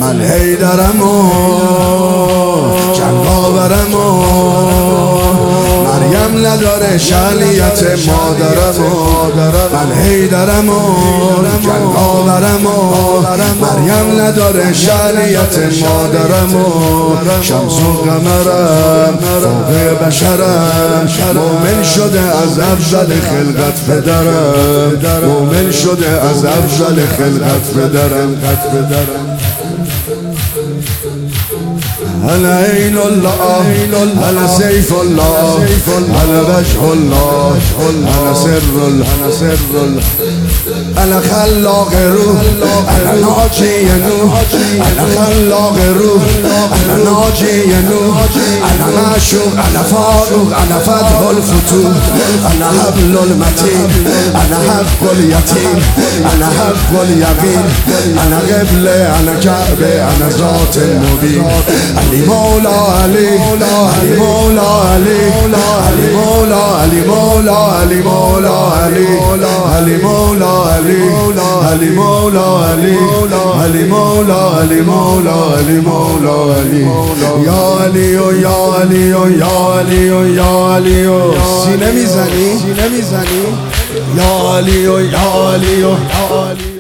من حیدرم و جنگاورم و مریم نداره شأنیت مادرم و من حیدرم و جنگاورم و مریم نداره شأنیت مادرم و شمس و قمرم فوق بشرم مومن شده از افضل خلقت پدرم مومن شده از افضل خلقت پدرم أنا عين الله أنا سيف الله أنا وجه الله أنا سر أنا خلاق روح أنا ناجي نوح أنا خلاق روح أنا ناجي نوح أنا معشوق أنا فاروق أنا فتح الفتوح أنا حبل المتين أنا حق اليتيم أنا حق اليقين أنا قبلة أنا كعبة أنا ذات المبين علي مولا علي علي مولا علي علي مولا علي مولا علي مولا علي علي مولا علي علي مولا علي علي مولا علي مولا علي مولا علي يا علي يا علي يا علي يا علي سینه میزنی یا علی یا علی یا علی